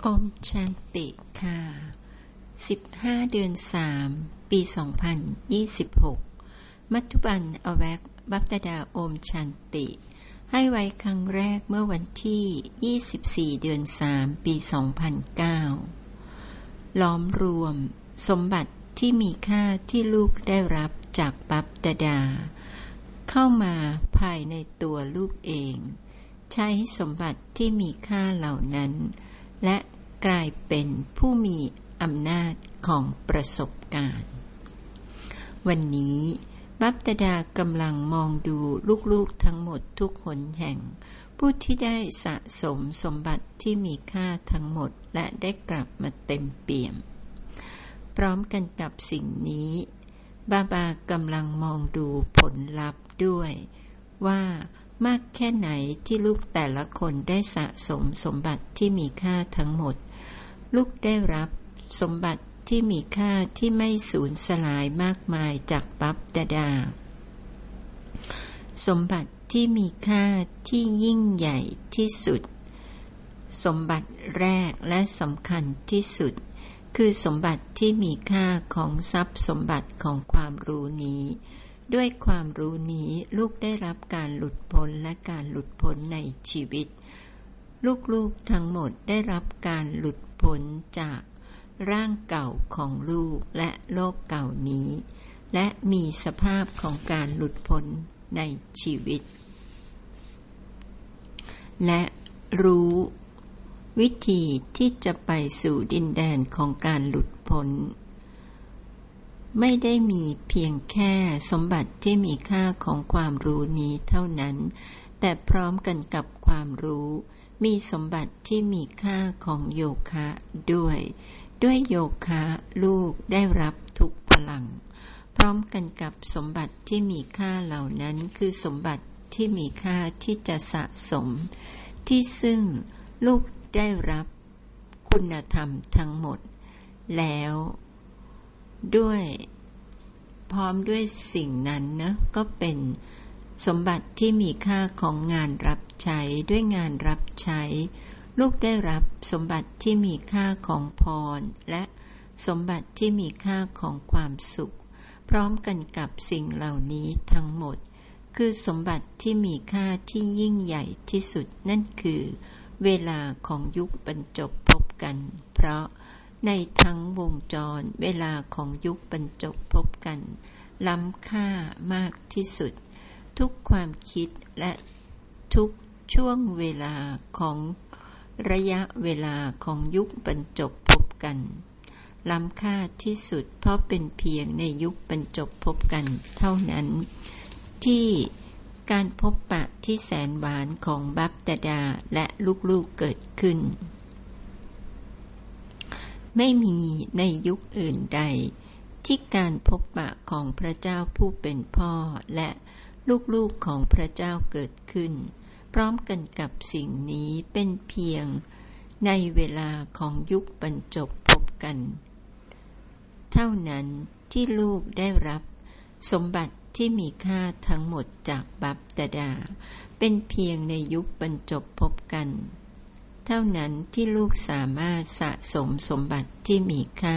โอมชันติค่ะ15เดือน3ปี2026มัทธุบันอแวกบัพตดาโอมชันติให้ไว้ครั้งแรกเมื่อวันที่24เดือน3ปี2009ล้อมรวมสมบัติที่มีค่าที่ลูกได้รับจากบัพตดาเข้ามาภายในตัวลูกเองใช้สมบัติที่มีค่าเหล่านั้นและกลายเป็นผู้มีอำนาจของประสบการณ์วันนี้บัพตดากำลังมองดูลูกๆทั้งหมดทุกหนแห่งผู้ที่ได้สะสมสมบัติที่มีค่าทั้งหมดและได้กลับมาเต็มเปี่ยมพร้อมกันกับสิ่งนี้บาบากำลังมองดูผลลัพธ์ด้วยว่ามากแค่ไหนที่ลูกแต่ละคนได้สะสมสมบัติที่มีค่าทั้งหมดลูกได้รับสมบัติที่มีค่าที่ไม่สูญสลายมากมายจากบัพตดาสมบัติที่มีค่าที่ยิ่งใหญ่ที่สุดสมบัติแรกและสำคัญที่สุดคือสมบัติที่มีค่าของทรัพย์สมบัติของความรู้นี้ด้วยความรู้นี้ลูกได้รับการหลุดพ้นและการหลุดพ้นในชีวิตลูกๆทั้งหมดได้รับการหลุดพ้นจากร่างเก่าของลูกและโลกเก่านี้และมีสภาพของการหลุดพ้นในชีวิตและรู้วิธีที่จะไปสู่ดินแดนของการหลุดพ้นไม่ได้มีเพียงแค่สมบัติที่มีค่าของความรู้นี้เท่านั้นแต่พร้อมกันกับความรู้มีสมบัติที่มีค่าของโยคะด้วยโยคะลูกได้รับทุกพลังพร้อมกันกับสมบัติที่มีค่าเหล่านั้นคือสมบัติที่มีค่าที่จะสะสมที่ซึ่งลูกได้รับคุณธรรมทั้งหมดแล้วด้วยพร้อมด้วยสิ่งนั้นนะก็เป็นสมบัติที่มีค่าของงานรับใช้ด้วยงานรับใช้ลูกได้รับสมบัติที่มีค่าของพรและสมบัติที่มีค่าของความสุขพร้อมกันกับสิ่งเหล่านี้ทั้งหมดคือสมบัติที่มีค่าที่ยิ่งใหญ่ที่สุดนั่นคือเวลาของยุคบรรจบพบกันเพราะในทั้งวงจรเวลาของยุคบรรจบพบกันล้ำค่ามากที่สุดทุกความคิดและทุกช่วงเวลาของระยะเวลาของยุคบรรจบพบกันล้ำค่าที่สุดเพราะเป็นเพียงในยุคบรรจบพบกันเท่านั้นที่การพบปะที่แสนหวานของบัพตดาและลูกๆเกิดขึ้นไม่มีในยุคอื่นใดที่การพบปะของพระเจ้าผู้เป็นพ่อและลูกๆของพระเจ้าเกิดขึ้นพร้อมกันกับสิ่งนี้เป็นเพียงในเวลาของยุคบรรจบพบกันเท่านั้นที่ลูกได้รับสมบัติที่มีค่าทั้งหมดจากบัพตดาเป็นเพียงในยุคบรรจบพบกันเท่านั้นที่ลูกสามารถสะสมสมบัติที่มีค่า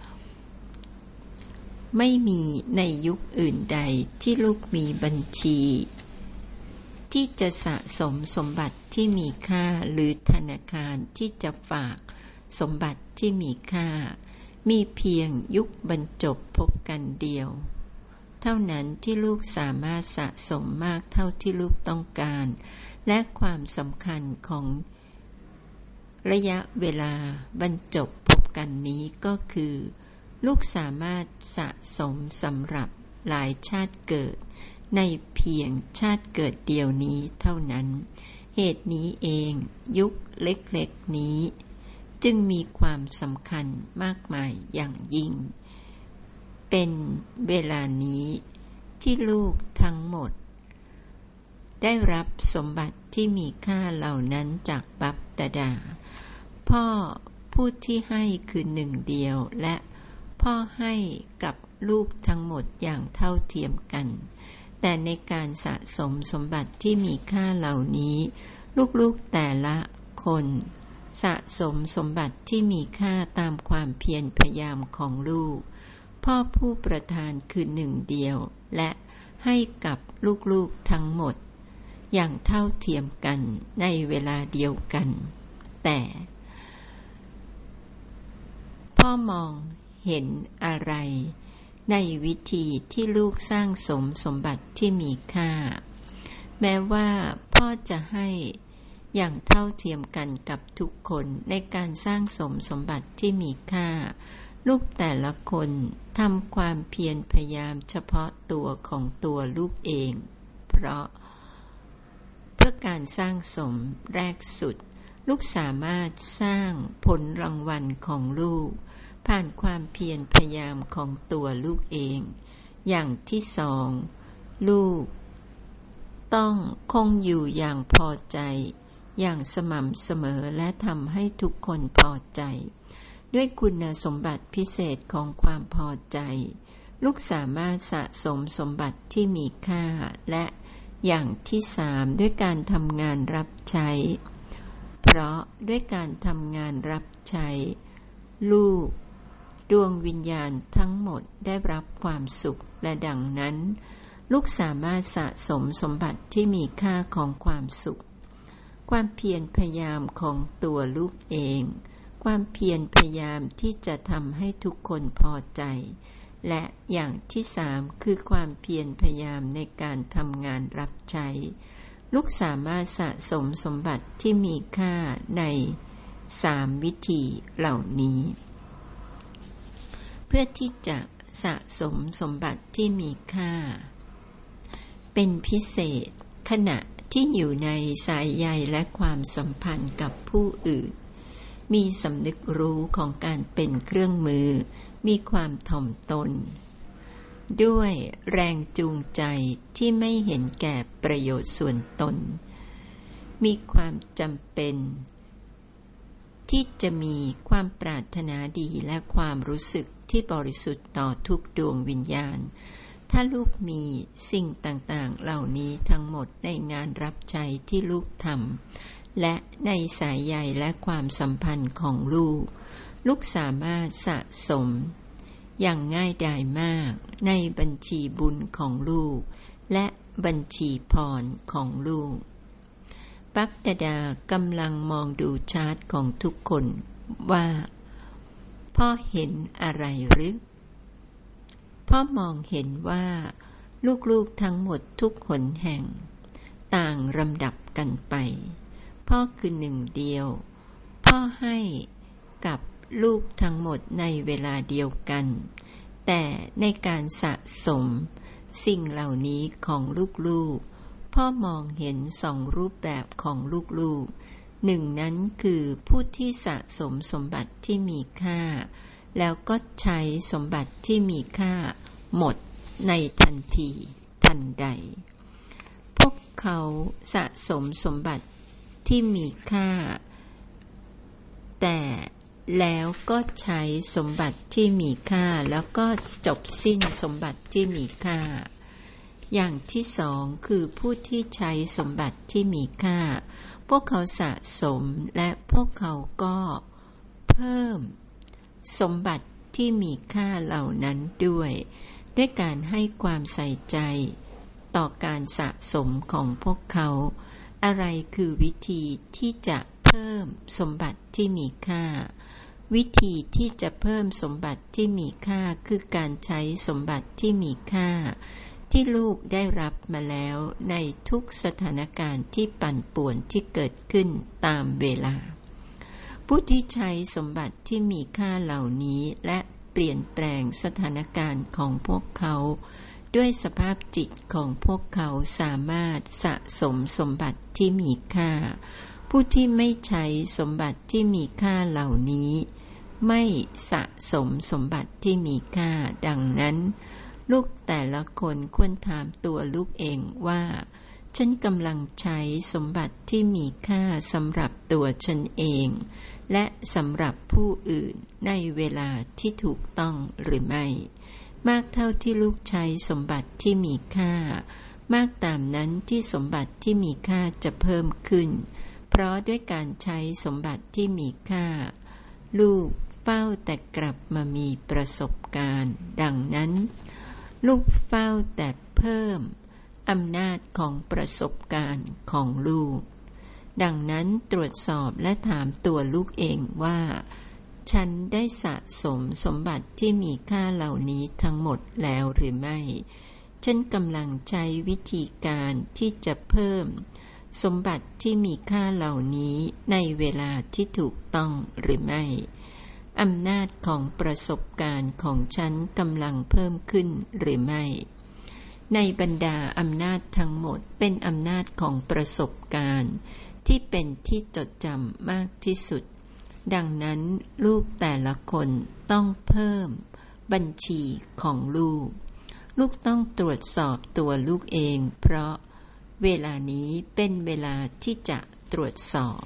ไม่มีในยุคอื่นใดที่ลูกมีบัญชีที่จะสะสมสมบัติที่มีค่าหรือธนาคารที่จะฝากสมบัติที่มีค่ามีเพียงยุคบรรจบพบกันเดียวเท่านั้นที่ลูกสามารถสะสมมากเท่าที่ลูกต้องการและความสำคัญของระยะเวลาบรรจบพบกันนี้ก็คือลูกสามารถสะสมสำหรับหลายชาติเกิดในเพียงชาติเกิดเดียวนี้เท่านั้นเหตุนี้เองยุคเล็กๆนี้จึงมีความสำคัญมากมายอย่างยิ่งเป็นเวลานี้ที่ลูกทั้งหมดได้รับสมบัติที่มีค่าเหล่านั้นจากบัพตดาพ่อผู้ที่ให้คือหนึ่งเดียวและพ่อให้กับลูกทั้งหมดอย่างเท่าเทียมกันแต่ในการสะสมสมบัติที่มีค่าเหล่านี้ลูกๆแต่ละคนสะสมสมบัติที่มีค่าตามความเพียรพยายามของลูกพ่อผู้ประทานคือหนึ่งเดียวและให้กับลูกๆทั้งหมดอย่างเท่าเทียมกันในเวลาเดียวกันแต่พ่อมองเห็นอะไรในวิธีที่ลูกสร้างสมบัติที่มีค่าแม้ว่าพ่อจะให้อย่างเท่าเทียมกันกับทุกคนในการสร้างสมบัติที่มีค่าลูกแต่ละคนทำความเพียรพยายามเฉพาะตัวของตัวลูกเองเพราะเพื่อการสร้างสมแรกสุดลูกสามารถสร้างผลรางวัลของลูกผ่านความเพียรพยายามของตัวลูกเองอย่างที่สองลูกต้องคงอยู่อย่างพอใจอย่างสม่ำเสมอและทำให้ทุกคนพอใจด้วยคุณสมบัติพิเศษของความพอใจลูกสามารถสะสมสมบัติที่มีค่าและอย่างที่สามด้วยการทำงานรับใช้เพราะด้วยการทำงานรับใช้ลูกดวงวิญญาณทั้งหมดได้รับความสุขและดังนั้นลูกสามารถสะสมสมบัติที่มีค่าของความสุขความเพียรพยายามของตัวลูกเองความเพียรพยายามที่จะทำให้ทุกคนพอใจและอย่างที่สามคือความเพียรพยายามในการทำงานรับใช้ลูกสามารถสะสมสมบัติที่มีค่าใน3วิธีเหล่านี้เพื่อที่จะสะสมสมบัติที่มีค่าเป็นพิเศษขณะที่อยู่ในสายใยและความสัมพันธ์กับผู้อื่นมีสำนึกรู้ของการเป็นเครื่องมือมีความถ่อมตนด้วยแรงจูงใจที่ไม่เห็นแก่ประโยชน์ส่วนตนมีความจำเป็นที่จะมีความปรารถนาดีและความรู้สึกที่บริสุทธิ์ต่อทุกดวงวิญญาณถ้าลูกมีสิ่งต่างๆเหล่านี้ทั้งหมดในงานรับใช้ที่ลูกทำและในสายใยและความสัมพันธ์ของลูกสามารถสะสมอย่างง่ายดายมากในบัญชีบุญของลูกและบัญชีพรของลูกปั๊บดาดากำลังมองดูชาร์ตของทุกคนว่าพ่อเห็นอะไรหรือพ่อมองเห็นว่าลูกๆทั้งหมดทุกหนแห่งต่างลำดับกันไปพ่อคือหนึ่งเดียวพ่อให้กับลูกทั้งหมดในเวลาเดียวกันแต่ในการสะสมสิ่งเหล่านี้ของลูกๆพ่อมองเห็น2รูปแบบของลูกๆหนึ่งนั้นคือผู้ที่สะสมสมบัติที่มีค่าแล้วก็ใช้สมบัติที่มีค่าหมดในทันทีทันใดพวกเขาสะสมสมบัติที่มีค่าแต่แล้วก็ใช้สมบัติที่มีค่าแล้วก็จบสิ้นสมบัติที่มีค่าอย่างที่สองคือผู้ที่ใช้สมบัติที่มีค่าพวกเขาสะสมและพวกเขาก็เพิ่มสมบัติที่มีค่าเหล่านั้นด้วยการให้ความใส่ใจต่อการสะสมของพวกเขาอะไรคือวิธีที่จะเพิ่มสมบัติที่มีค่าวิธีที่จะเพิ่มสมบัติที่มีค่าคือการใช้สมบัติที่มีค่าที่ลูกได้รับมาแล้วในทุกสถานการณ์ที่ปั่นป่วนที่เกิดขึ้นตามเวลาผู้ที่ใช้สมบัติที่มีค่าเหล่านี้และเปลี่ยนแปลงสถานการณ์ของพวกเขาด้วยสภาพจิตของพวกเขาสามารถสะสมสมบัติที่มีค่าผู้ที่ไม่ใช้สมบัติที่มีค่าเหล่านี้ไม่สะสมสมบัติที่มีค่าดังนั้นลูกแต่ละคนควรถามตัวลูกเองว่าฉันกำลังใช้สมบัติที่มีค่าสำหรับตัวฉันเองและสำหรับผู้อื่นในเวลาที่ถูกต้องหรือไม่มากเท่าที่ลูกใช้สมบัติที่มีค่ามากตามนั้นที่สมบัติที่มีค่าจะเพิ่มขึ้นเพราะด้วยการใช้สมบัติที่มีค่าลูกเฝ้าแต่กลับมามีประสบการณ์ดังนั้นลูกเฝ้าแต่เพิ่มอำนาจของประสบการณ์ของลูกดังนั้นตรวจสอบและถามตัวลูกเองว่าฉันได้สะสมสมบัติที่มีค่าเหล่านี้ทั้งหมดแล้วหรือไม่ฉันกำลังใช้วิธีการที่จะเพิ่มสมบัติที่มีค่าเหล่านี้ในเวลาที่ถูกต้องหรือไม่อำนาจของประสบการณ์ของฉันกำลังเพิ่มขึ้นหรือไม่ในบรรดาอำนาจทั้งหมดเป็นอำนาจของประสบการณ์ที่เป็นที่จดจำมากที่สุดดังนั้นลูกแต่ละคนต้องเพิ่มบัญชีของลูกต้องตรวจสอบตัวลูกเองเพราะเวลานี้เป็นเวลาที่จะตรวจสอบ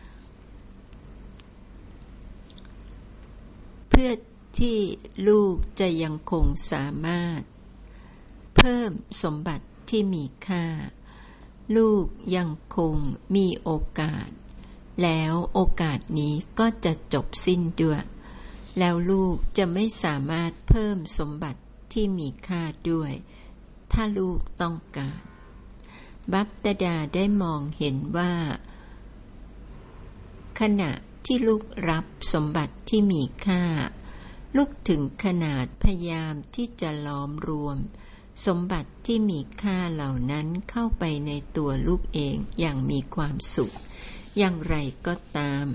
เพื่อที่ลูกจะยังคงสามารถเพิ่มสมบัติที่มีค่าลูกยังคงมีโอกาสแล้วโอกาสนี้ก็จะจบสิ้นด้วยแล้วลูกจะไม่สามารถเพิ่มสมบัติที่มีค่าด้วยถ้าลูกต้องการบัพตดาได้มองเห็นว่าขณะที่ลูกรับสมบัติที่มีค่าลูกถึงขนาดพยายามที่จะล้อมรวมสมบัติที่มีค่าเหล่านั้นเข้าไปในตัวลูกเองอย่างมีความสุขอย่างไรก็ตาม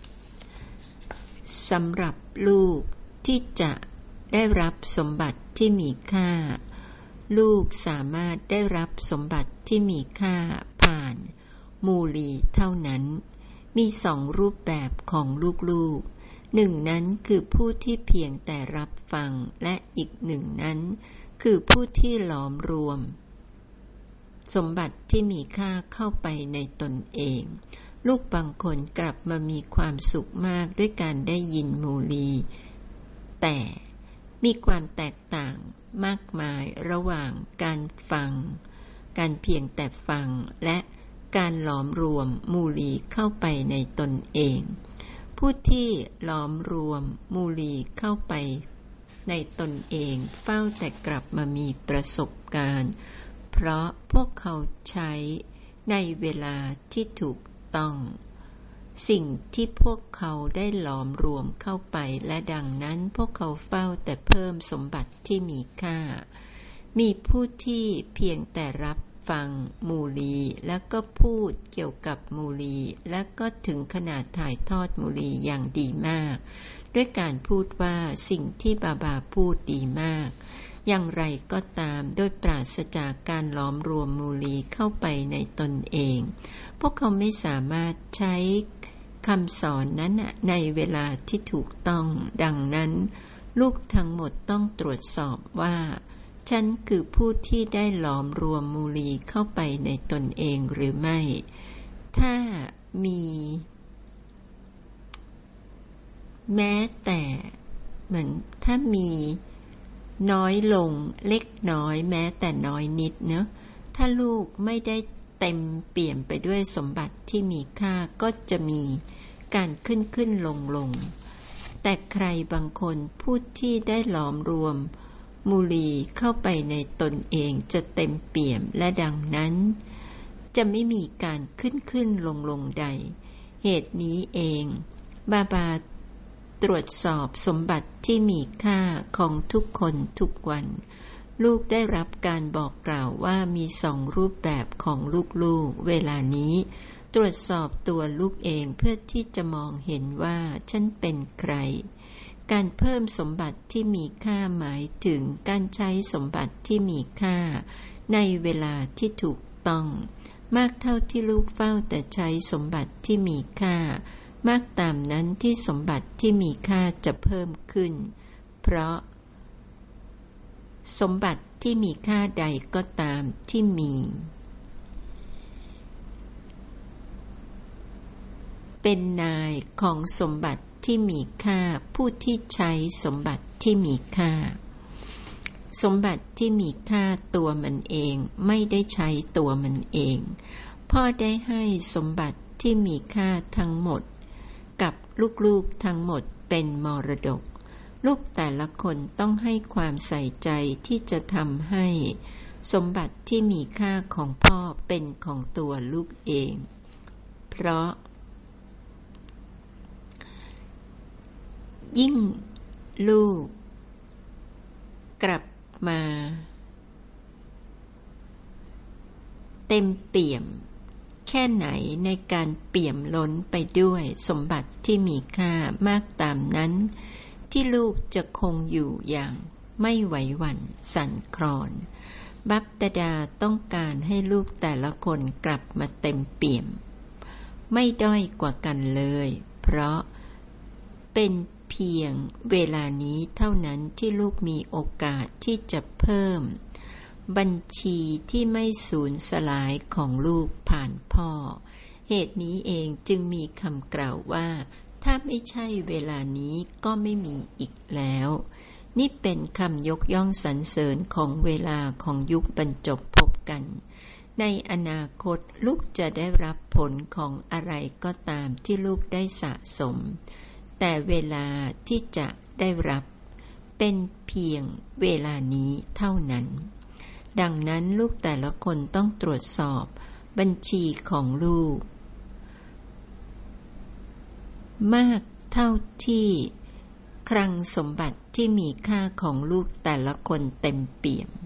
สำหรับลูกที่จะได้รับสมบัติที่มีค่าลูกสามารถได้รับสมบัติที่มีค่าผ่านมูลีเท่านั้นมีสองรูปแบบของลูกๆหนึ่งนั้นคือผู้ที่เพียงแต่รับฟังและอีกหนึ่งนั้นคือผู้ที่หลอมรวมสมบัติที่มีค่าเข้าไปในตนเองลูกบางคนกลับมามีความสุขมากด้วยการได้ยินมูลีแต่มีความแตกต่างมากมายระหว่างการฟังการเพียงแต่ฟังและการหลอมรวมมูลีเข้าไปในตนเองผู้ที่หลอมรวมมูลีเข้าไปในตนเองเฝ้าแต่กลับมามีประสบการณ์เพราะพวกเขาใช้ในเวลาที่ถูกต้องสิ่งที่พวกเขาได้หลอมรวมเข้าไปและดังนั้นพวกเขาเฝ้าแต่เพิ่มสมบัติที่มีค่ามีผู้ที่เพียงแต่รับฟังมูลีแล้วก็พูดเกี่ยวกับมูลีและก็ถึงขนาดถ่ายทอดมูลีอย่างดีมากด้วยการพูดว่าสิ่งที่บาบาพูดดีมากอย่างไรก็ตามโดยปราศจากการล้อมรวมมูลีเข้าไปในตนเองพวกเขาไม่สามารถใช้คำสอนนั้นในเวลาที่ถูกต้องดังนั้นลูกทั้งหมดต้องตรวจสอบว่าฉันคือผู้ที่ได้หลอมรวมมูลีเข้าไปในตนเองหรือไม่ถ้ามีแม้แต่เหมือนถ้ามีน้อยลงเล็กน้อยแม้แต่น้อยนิดเนอะถ้าลูกไม่ได้เต็มเปี่ยมไปด้วยสมบัติที่มีค่าก็จะมีการขึ้นลงแต่ใครบางคนผู้ที่ได้หลอมรวมมูลีเข้าไปในตนเองจะเต็มเปี่ยมและดังนั้นจะไม่มีการขึ้นลงใดเหตุนี้เองบาบาตรวจสอบสมบัติที่มีค่าของทุกคนทุกวันลูกได้รับการบอกกล่าวว่ามีสองรูปแบบของลูกเวลานี้ตรวจสอบตัวลูกเองเพื่อที่จะมองเห็นว่าฉันเป็นใครการเพิ่มสมบัติที่มีค่าหมายถึงการใช้สมบัติที่มีค่าในเวลาที่ถูกต้องมากเท่าที่ลูกเฝ้าแต่ใช้สมบัติที่มีค่ามากตามนั้นที่สมบัติที่มีค่าจะเพิ่มขึ้นเพราะสมบัติที่มีค่าใดก็ตามที่มีเป็นนายของสมบัติที่มีค่าผู้ที่ใช้สมบัติที่มีค่าสมบัติที่มีค่าตัวมันเองไม่ได้ใช้ตัวมันเองพ่อได้ให้สมบัติที่มีค่าทั้งหมดกับลูกๆทั้งหมดเป็นมรดกลูกแต่ละคนต้องให้ความใส่ใจที่จะทำให้สมบัติที่มีค่าของพ่อเป็นของตัวลูกเองเพราะยิ่งลูกกลับมาเต็มเปี่ยมแค่ไหนในการเปี่ยมล้นไปด้วยสมบัติที่มีค่ามากตามนั้นที่ลูกจะคงอยู่อย่างไม่ไหวหวั่นสั่นคลอนบัพตดาต้องการให้ลูกแต่ละคนกลับมาเต็มเปี่ยมไม่ด้อยกว่ากันเลยเพราะเป็นเพียงเวลานี้เท่านั้นที่ลูกมีโอกาสที่จะเพิ่มบัญชีที่ไม่สูญสลายของลูกผ่านพ่อเหตุนี้เองจึงมีคำกล่าวว่าถ้าไม่ใช่เวลานี้ก็ไม่มีอีกแล้วนี่เป็นคำยกย่องสรรเสริญของเวลาของยุคบรรจบพบกันในอนาคตลูกจะได้รับผลของอะไรก็ตามที่ลูกได้สะสมแต่เวลาที่จะได้รับเป็นเพียงเวลานี้เท่านั้นดังนั้นลูกแต่ละคนต้องตรวจสอบบัญชีของลูกมากเท่าที่คลังสมบัติที่มีค่าของลูกแต่ละคนเต็มเปี่ยม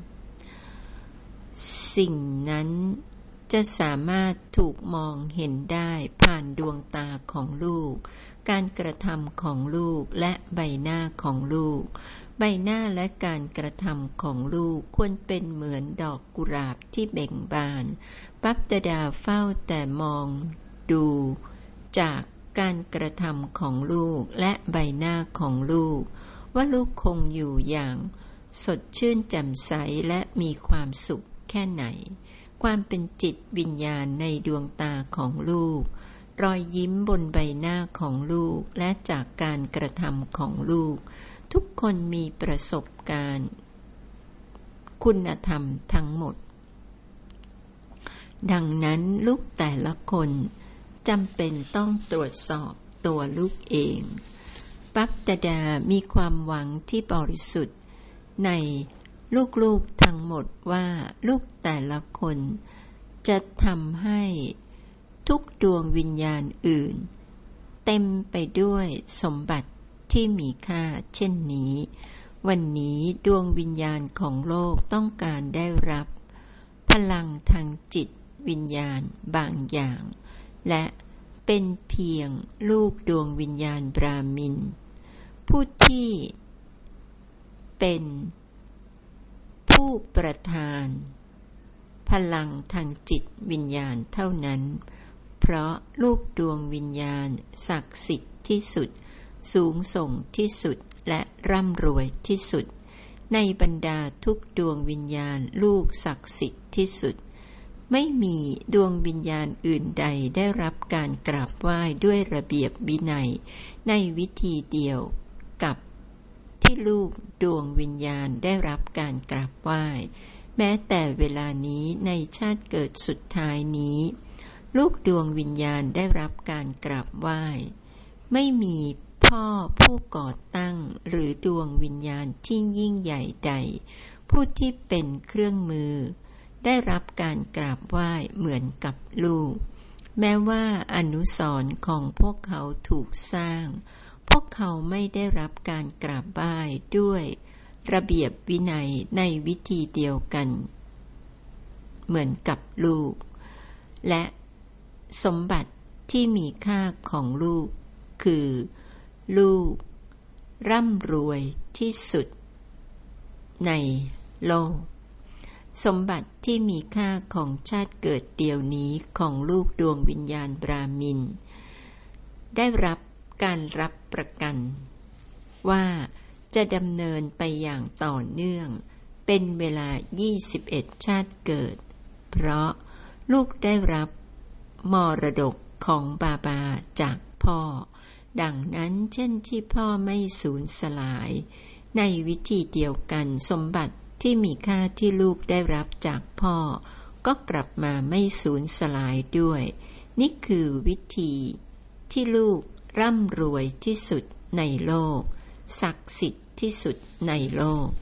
สิ่งนั้นจะสามารถถูกมองเห็นได้ผ่านดวงตาของลูกการกระทำของลูกและใบหน้าของลูกใบหน้าและการกระทำของลูกควรเป็นเหมือนดอกกุหลาบที่เบ่งบานบัพตดาเฝ้าแต่มองดูจากการกระทำของลูกและใบหน้าของลูกว่าลูกคงอยู่อย่างสดชื่นแจ่มใสและมีความสุขแค่ไหนความเป็นจิตวิญญาณในดวงตาของลูกรอยยิ้มบนใบหน้าของลูกและจากการกระทำของลูกทุกคนมีประสบการณ์คุณธรรมทั้งหมดดังนั้นลูกแต่ละคนจำเป็นต้องตรวจสอบตัวลูกเองบัพตดามีความหวังที่บริสุทธิ์ในลูกๆทั้งหมดว่าลูกแต่ละคนจะทำให้ทุกดวงวิญญาณอื่นเต็มไปด้วยสมบัติที่มีค่าเช่นนี้วันนี้ดวงวิญญาณของโลกต้องการได้รับพลังทางจิตวิญญาณบางอย่างและเป็นเพียงลูกดวงวิญญาณบราหมินผู้ที่เป็นผู้ประทานพลังทางจิตวิญญาณเท่านั้นเพราะลูกดวงวิญญาณศักดิ์สิทธิ์ที่สุดสูงส่งที่สุดและร่ำรวยที่สุดในบรรดาทุกดวงวิญญาณลูกศักดิ์สิทธิ์ที่สุดไม่มีดวงวิญญาณอื่นใดได้รับการกราบไหว้ด้วยระเบียบวินัยในวิธีเดียวกับที่ลูกดวงวิญญาณได้รับการกราบไหว้แม้แต่เวลานี้ในชาติเกิดสุดท้ายนี้ลูกดวงวิญญาณได้รับการกราบไหว้ไม่มีพ่อผู้ก่อตั้งหรือดวงวิญญาณที่ยิ่งใหญ่ใดผู้ที่เป็นเครื่องมือได้รับการกราบไหว้เหมือนกับลูกแม้ว่าอนุสรณ์ของพวกเขาถูกสร้างพวกเขาไม่ได้รับการกราบไหว้ด้วยระเบียบวินัยในวิธีเดียวกันเหมือนกับลูกและสมบัติที่มีค่าของลูกคือลูกร่ำรวยที่สุดในโลกสมบัติที่มีค่าของชาติเกิดเดียวนี้ของลูกดวงวิญญาณบราหมินได้รับการรับประกันว่าจะดำเนินไปอย่างต่อเนื่องเป็นเวลา21ชาติเกิดเพราะลูกได้รับมรดกของบาบาจากพ่อดังนั้นเช่นที่พ่อไม่สูญสลายในวิธีเดียวกันสมบัติที่มีค่าที่ลูกได้รับจากพ่อก็กลับมาไม่สูญสลายด้วยนี่คือวิธีที่ลูกร่ำรวยที่สุดในโลกศักดิ์สิทธิ์ที่สุดในโลก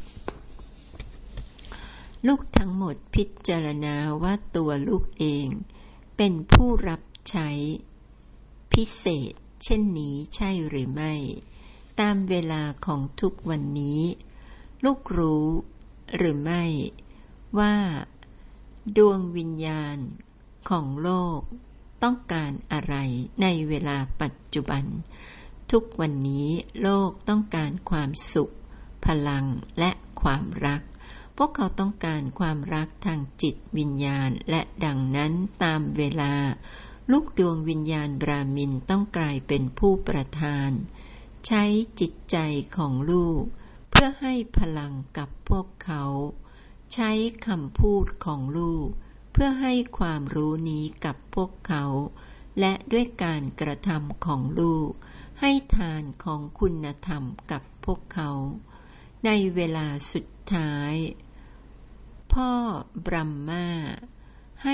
ลูกทั้งหมดพิจารณาว่าตัวลูกเองเป็นผู้รับใช้พิเศษเช่นนี้ใช่หรือไม่ตามเวลาของทุกวันนี้ลูกรู้หรือไม่ว่าดวงวิญญาณของโลกต้องการอะไรในเวลาปัจจุบันทุกวันนี้โลกต้องการความสุขพลังและความรักพวกเขาต้องการความรักทางจิตวิญญาณและดังนั้นตามเวลาลูกดวงวิญญาณบราหมินต้องกลายเป็นผู้ประทานใช้จิตใจของลูกเพื่อให้พลังกับพวกเขาใช้คำพูดของลูกเพื่อให้ความรู้นี้กับพวกเขาและด้วยการกระทำของลูกให้ทานของคุณธรรมกับพวกเขาในเวลาสุดท้ายพ่อบรัมมาให้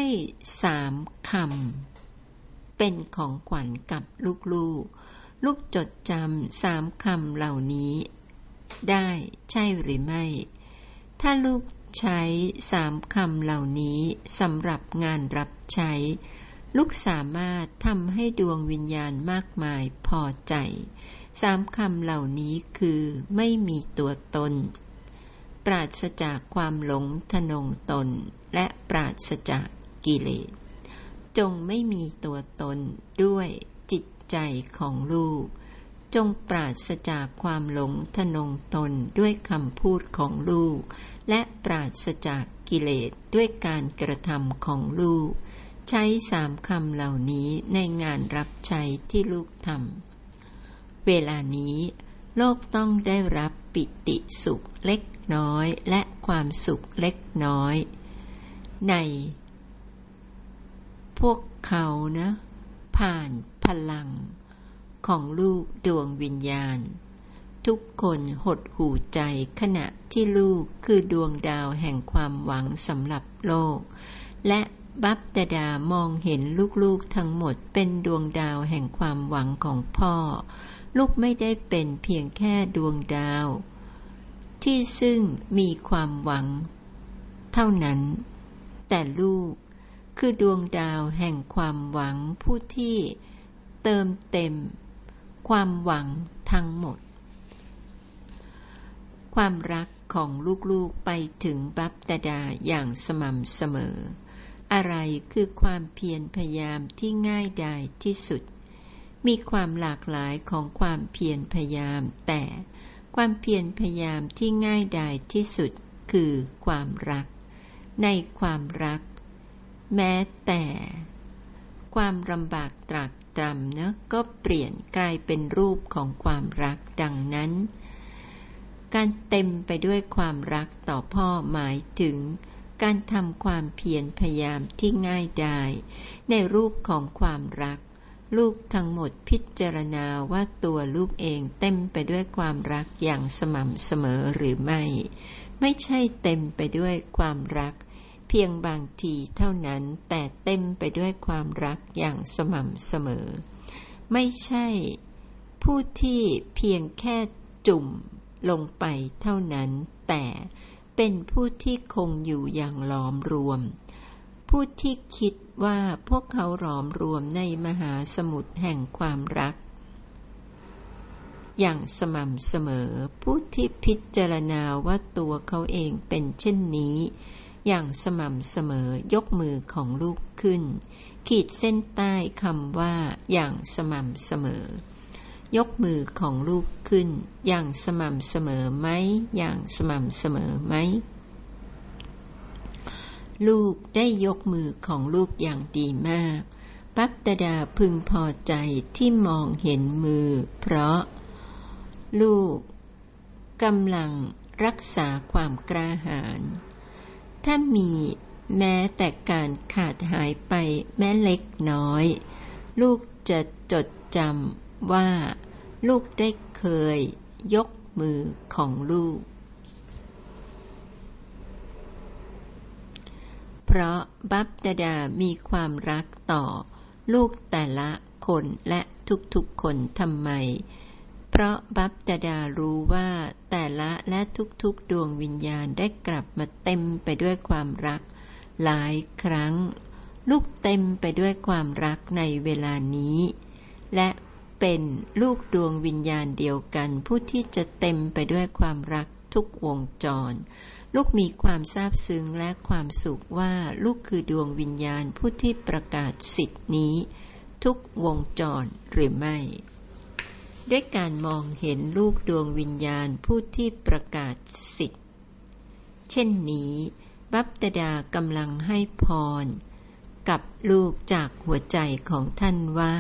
3 คำเป็นของขวัญกับลูกลูกจดจำ3 คำเหล่านี้ได้ใช่หรือไม่ถ้าลูกใช้3 คำเหล่านี้สำหรับงานรับใช้ลูกสามารถทำให้ดวงวิญญาณมากมายพอใจ3 คำเหล่านี้คือไม่มีตัวตนปราศจากความหลงทะนงตนและปราศจากกิเลสจงไม่มีตัวตนด้วยจิตใจของลูกจงปราศจากความหลงทะนงตนด้วยคำพูดของลูกและปราศจากกิเลสด้วยการกระทำของลูกใช้3 คำเหล่านี้ในงานรับใช้ที่ลูกทำเวลานี้โลกต้องได้รับปิติสุขเล็กน้อยและความสุขเล็กน้อยในพวกเขานะผ่านพลังของลูกดวงวิญญาณทุกคนหดหู่ใจขณะที่ลูกคือดวงดาวแห่งความหวังสำหรับโลกและบัพตดามองเห็นลูกๆทั้งหมดเป็นดวงดาวแห่งความหวังของพ่อลูกไม่ได้เป็นเพียงแค่ดวงดาวที่ซึ่งมีความหวังเท่านั้นแต่ลูกคือดวงดาวแห่งความหวังผู้ที่เติมเต็มความหวังทั้งหมดความรักของลูกๆไปถึงบัพตดาอย่างสม่ำเสมออะไรคือความเพียรพยายามที่ง่ายดายที่สุดมีความหลากหลายของความเพียรพยายามแต่ความเพียรพยายามที่ง่ายดายที่สุดคือความรักในความรักแม้แต่ความลำบากตรากตรำนะก็เปลี่ยนกลายเป็นรูปของความรักดังนั้นการเต็มไปด้วยความรักต่อพ่อหมายถึงการทำความเพียรพยายามที่ง่ายดายในรูปของความรักลูกทั้งหมดพิจารณาว่าตัวลูกเองเต็มไปด้วยความรักอย่างสม่ำเสมอหรือไม่ใช่เต็มไปด้วยความรักเพียงบางทีเท่านั้นแต่เต็มไปด้วยความรักอย่างสม่ำเสมอไม่ใช่ผู้ที่เพียงแค่จุ่มลงไปเท่านั้นแต่เป็นผู้ที่คงอยู่อย่างหลอมรวมผู้ที่คิดว่าพวกเขาหลอมรวมในมหาสมุทรแห่งความรักอย่างสม่ำเสมอผู้ที่พิจารณาว่าตัวเขาเองเป็นเช่นนี้อย่างสม่ำเสมอยกมือของลูกขึ้นขีดเส้นใต้คำว่าอย่างสม่ำเสมอยกมือของลูกขึ้นอย่างสม่ำเสมอไหมอย่างสม่ำเสมอไหมลูกได้ยกมือของลูกอย่างดีมากบัพตดาพึงพอใจที่มองเห็นมือเพราะลูกกำลังรักษาความกล้าหาญถ้ามีแม้แต่การขาดหายไปแม้เล็กน้อยลูกจะจดจำว่าลูกได้เคยยกมือของลูกเพราะบัพตดามีความรักต่อลูกแต่ละคนและทุกๆคนทำไมเพราะบัพตดารู้ว่าแต่ละและทุกๆดวงวิญญาณได้กลับมาเต็มไปด้วยความรักหลายครั้งลูกเต็มไปด้วยความรักในเวลานี้และเป็นลูกดวงวิญญาณเดียวกันผู้ที่จะเต็มไปด้วยความรักทุกวงจรลูกมีความซาบซึ้งและความสุขว่าลูกคือดวงวิญญาณผู้ที่ประกาศสิทธินี้ทุกวงจรหรือไม่ด้วยการมองเห็นลูกดวงวิญญาณผู้ที่ประกาศสิทธิเช่นนี้บัพตดากำลังให้พรกับลูกจากหัวใจของท่านว่า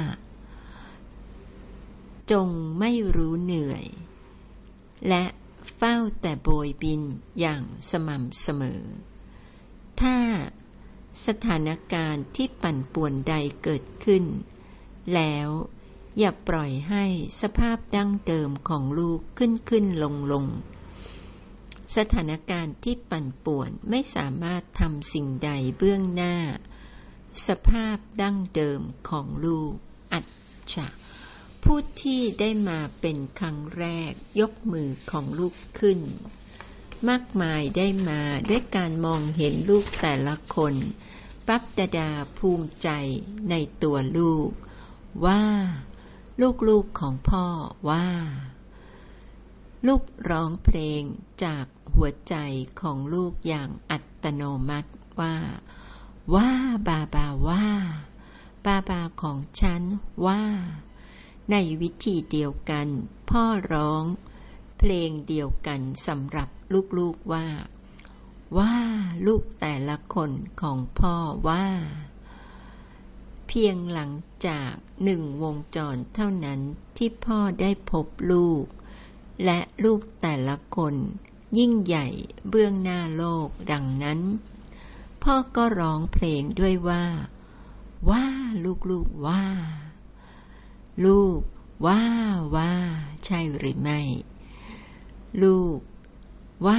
จงไม่รู้เหนื่อยและเฝ้าแต่โบยบินอย่างสม่ำเสมอถ้าสถานการณ์ที่ปั่นป่วนใดเกิดขึ้นแล้วอย่าปล่อยให้สภาพดั้งเดิมของลูกขึ้นลงสถานการณ์ที่ปั่นป่วนไม่สามารถทำสิ่งใดเบื้องหน้าสภาพดั้งเดิมของลูกอัจฉะผู้ที่ได้มาเป็นครั้งแรกยกมือของลูกขึ้นมากมายได้มาด้วยการมองเห็นลูกแต่ละคนบัพตดาภูมิใจในตัวลูกว่าลูกของพ่อว่าลูกร้องเพลงจากหัวใจของลูกอย่างอัตโนมัติว่าบาบาว่าบาบาของฉันว่าในวิธีเดียวกันพ่อร้องเพลงเดียวกันสำหรับลูกๆว่าลูกแต่ละคนของพ่อว่าเพียงหลังจาก1 วงจรเท่านั้นที่พ่อได้พบลูกและลูกแต่ละคนยิ่งใหญ่เบื้องหน้าโลกดังนั้นพ่อก็ร้องเพลงด้วยว่าลูกว่าลูกว่าใช่หรือไม่ลูกว่า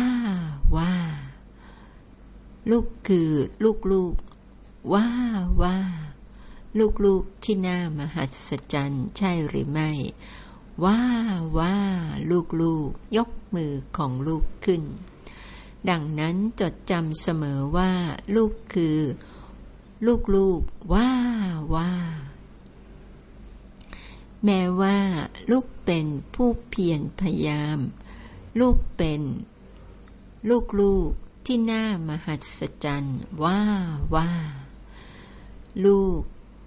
ลูกคือลูกว่าลูกที่น่ามหัศจรรย์ใช่หรือไม่ว่าลูกยกมือของลูกขึ้นดังนั้นจดจำเสมอว่าลูกคือลูกว่าแม้ว่าลูกเป็นผู้เพียรพยายามลูกเป็นลูกที่น่ามหัศจรรย์ว่าลูก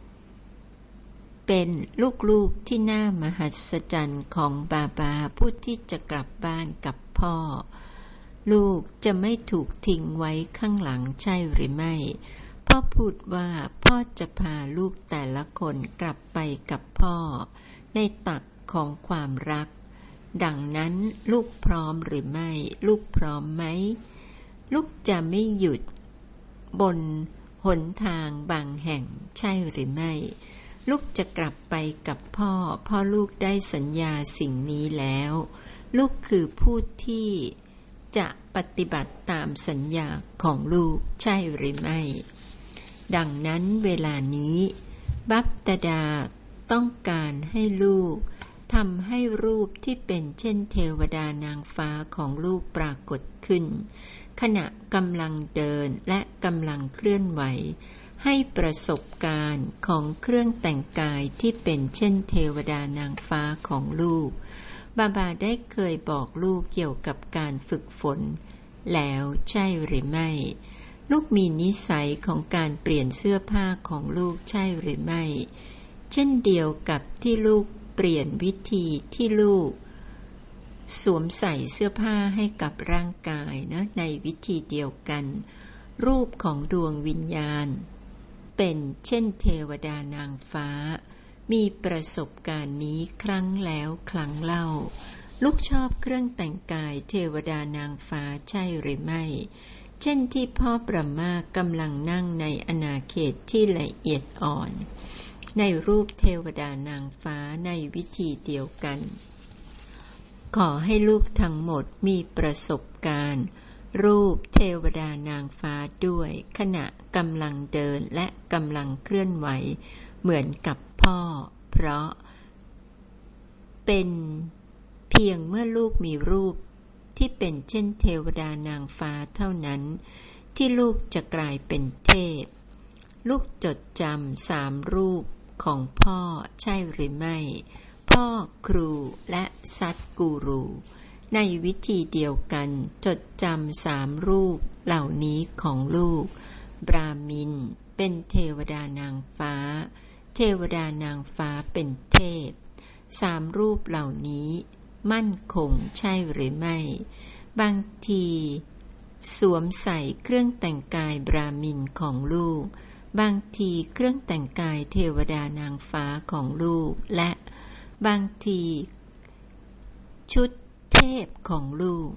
เป็นลูกที่น่ามหัศจรรย์ของบาบาผู้ที่จะกลับบ้านกับพ่อลูกจะไม่ถูกทิ้งไว้ข้างหลังใช่หรือไม่พ่อพูดว่าพ่อจะพาลูกแต่ละคนกลับไปกับพ่อในตักของความรักดังนั้นลูกพร้อมหรือไม่ลูกพร้อมไหมลูกจะไม่หยุดบนหนทางบางแห่งใช่หรือไม่ลูกจะกลับไปกับพ่อเพราะลูกได้สัญญาสิ่งนี้แล้วลูกคือผู้ที่จะปฏิบัติตามสัญญาของลูกใช่หรือไม่ดังนั้นเวลานี้บัพตดาต้องการให้ลูกทำให้รูปที่เป็นเช่นเทวดานางฟ้าของลูกปรากฏขึ้นขณะกำลังเดินและกำลังเคลื่อนไหวให้ประสบการณ์ของเครื่องแต่งกายที่เป็นเช่นเทวดานางฟ้าของลูกบาบาได้เคยบอกลูกเกี่ยวกับการฝึกฝนแล้วใช่หรือไม่ลูกมีนิสัยของการเปลี่ยนเสื้อผ้าของลูกใช่หรือไม่เช่นเดียวกับที่ลูกเปลี่ยนวิธีที่ลูกสวมใส่เสื้อผ้าให้กับร่างกายนะในวิธีเดียวกันรูปของดวงวิญญาณเป็นเช่นเทวดานางฟ้ามีประสบการณ์นี้ครั้งแล้วครั้งเล่าลูกชอบเครื่องแต่งกายเทวดานางฟ้าใช่หรือไม่เช่นที่พ่อประมากำลังนั่งในอาณาเขตที่ละเอียดอ่อนในรูปเทวดานางฟ้าในวิธีเดียวกันขอให้ลูกทั้งหมดมีประสบการณ์รูปเทวดานางฟ้าด้วยขณะกำลังเดินและกำลังเคลื่อนไหวเหมือนกับพ่อเพราะเป็นเพียงเมื่อลูกมีรูปที่เป็นเช่นเทวดานางฟ้าเท่านั้นที่ลูกจะกลายเป็นเทพลูกจดจำ3 รูปของพ่อใช่หรือไม่พ่อครูและซัดกูรูในวิธีเดียวกันจดจำ3 รูปเหล่านี้ของลูกบราหมินเป็นเทวดานางฟ้าเทวดานางฟ้าเป็นเทพ3 รูปเหล่านี้มั่นคงใช่หรือไม่บางทีสวมใส่เครื่องแต่งกายบราหมินของลูกบางทีเครื่องแต่งกายเทวดานางฟ้าของลูกและบางทีชุดเทพของลูก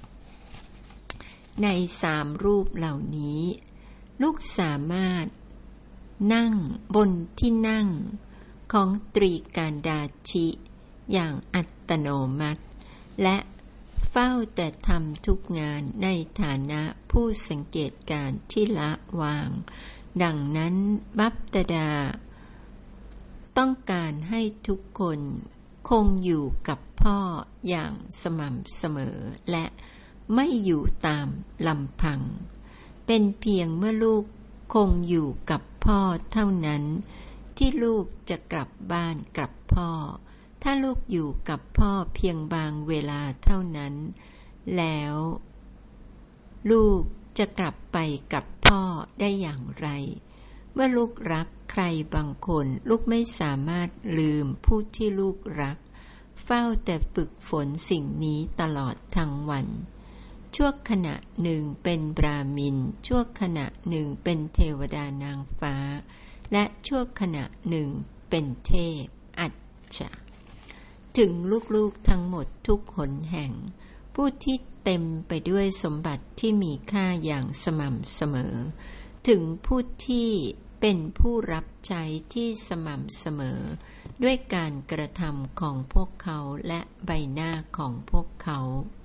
ใน3 รูปเหล่านี้ลูกสามารถนั่งบนที่นั่งของตรีการดาชิอย่างอัตโนมัติและเฝ้าแต่ทำทุกงานในฐานะผู้สังเกตการที่ละวางดังนั้นบัพตดาต้องการให้ทุกคนคงอยู่กับพ่ออย่างสม่ำเสมอและไม่อยู่ตามลำพังเป็นเพียงเมื่อลูกคงอยู่กับพ่อเท่านั้นที่ลูกจะกลับบ้านกับพ่อถ้าลูกอยู่กับพ่อเพียงบางเวลาเท่านั้นแล้วลูกจะกลับไปกับพ่อได้อย่างไรเมื่อลูกรักใครบางคนลูกไม่สามารถลืมผู้ที่ลูกรักเฝ้าแต่ฝึกฝนสิ่งนี้ตลอดทั้งวันชั่วขณะหนึ่งเป็นบราหมินชั่วขณะหนึ่งเป็นเทวดานางฟ้าและชั่วขณะหนึ่งเป็นเทพอัจฉริยะถึงลูกๆทั้งหมดทุกหนแห่งผู้ที่เต็มไปด้วยสมบัติที่มีค่าอย่างสม่ำเสมอถึงผู้ที่เป็นผู้รับใช้ที่สม่ำเสมอด้วยการกระทำของพวกเขาและใบหน้าของพวกเขา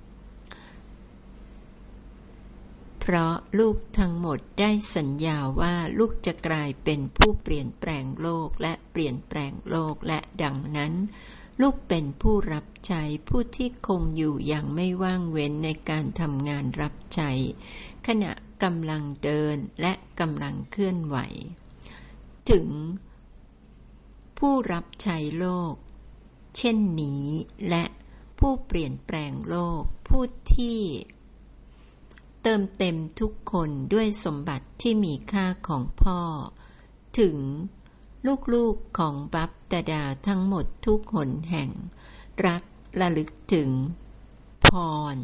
เพราะลูกทั้งหมดได้สัญญาว่าลูกจะกลายเป็นผู้เปลี่ยนแปลงโลกและเปลี่ยนแปลงโลกและดังนั้นลูกเป็นผู้รับใช้ผู้ที่คงอยู่อย่างไม่ว่างเว้นในการทำงานรับใช้ขณะกำลังเดินและกำลังเคลื่อนไหวถึงผู้รับใช้โลกเช่นนี้และผู้เปลี่ยนแปลงโลกผู้ที่เติมเต็มทุกคนด้วยสมบัติที่มีค่าของพ่อถึงลูกๆของบัพตดาทั้งหมดทุกหนแห่งรักระลึกถึงพร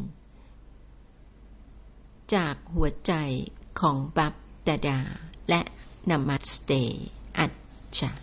จากหัวใจของบัพตดาและนามัสเตอัจฉริยะ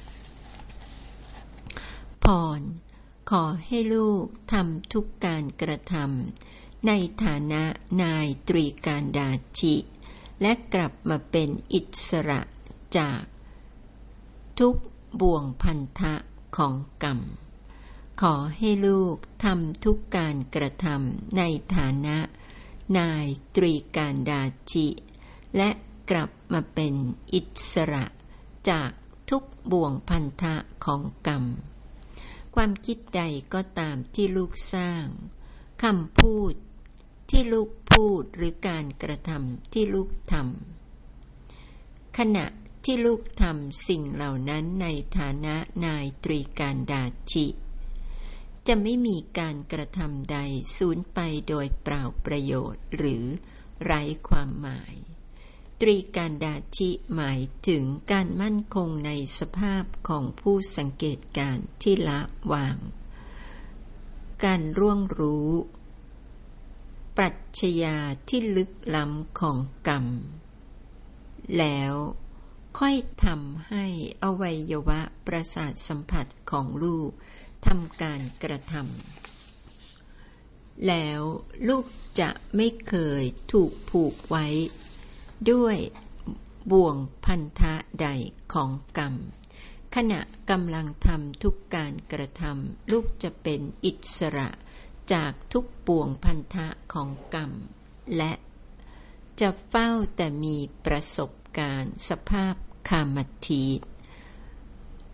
พรขอให้ลูกทำทุกการกระทำในฐานะนายตรีการดาชิและกลับมาเป็นอิสระจากทุกบ่วงพันธะของกรรมขอให้ลูกทำทุกการกระทำในฐานะนายตรีการดาชิและกลับมาเป็นอิสระจากทุกบ่วงพันธะของกรรมความคิดใดก็ตามที่ลูกสร้างคำพูดที่ลูกพูดหรือการกระทำที่ลูกทำขณะที่ลูกทำสิ่งเหล่านั้นในฐานะนายตรีการดาชิจะไม่มีการกระทำใดสูญไปโดยเปล่าประโยชน์หรือไร้ความหมายตรีการดาชิหมายถึงการมั่นคงในสภาพของผู้สังเกตการณ์ที่ละวางการร่วงรู้ปรัชญาที่ลึกล้ำของกรรมแล้วค่อยทำให้อวัยวะประสาทสัมผัสของลูกทำการกระทำแล้วลูกจะไม่เคยถูกผูกไว้ด้วยบ่วงพันธะใดของกรรมขณะกำลังทำทุกการกระทำลูกจะเป็นอิสระจากทุกบ่วงพันธะของกรรมและจะเฝ้าแต่มีประสบการณ์สภาพคามทิฏฐิ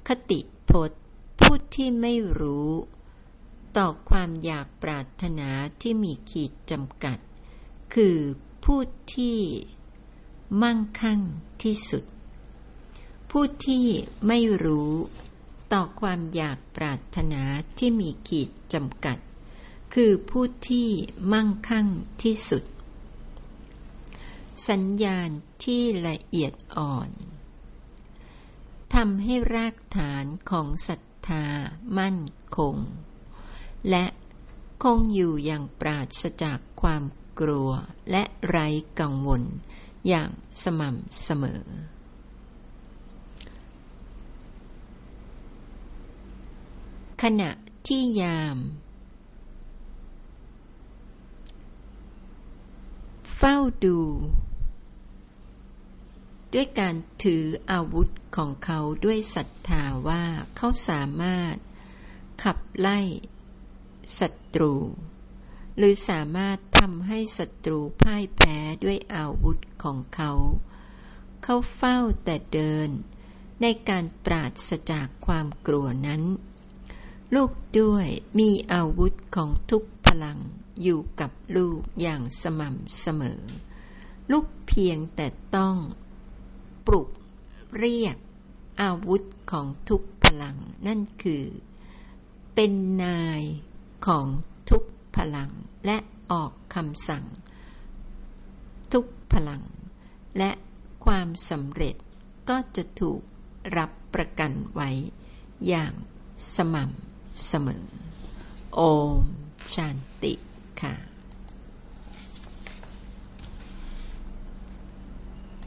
คติพจน์ผู้ที่ไม่รู้ต่อความอยากปรารถนาที่มีขีดจำกัดคือผู้ที่มั่งคั่งที่สุดผู้ที่ไม่รู้ต่อความอยากปรารถนาที่มีขีดจำกัดคือผู้ที่มั่งคั่งที่สุดสัญญาณที่ละเอียดอ่อนทำให้รากฐานของศรัทธามั่นคงและคงอยู่อย่างปราศจากความกลัวและไร้กังวลอย่างสม่ำเสมอขณะที่ยามเฝ้าดูด้วยการถืออาวุธของเขาด้วยศรัทธาว่าเขาสามารถขับไล่ศัตรูหรือสามารถทำให้ศัตรูพ่ายแพ้ด้วยอาวุธของเขาเฝ้าแต่เดินในการปราศจากความกลัวนั้นลูกด้วยมีอาวุธของทุกพลังอยู่กับลูกอย่างสม่ำเสมอลูกเพียงแต่ต้องปลุกเรียกอาวุธของทุกพลังนั่นคือเป็นนายของทุกพลังและออกคำสั่งทุกพลังและความสำเร็จก็จะถูกรับประกันไว้อย่างสม่ำเสมอโอมชันติค่ะ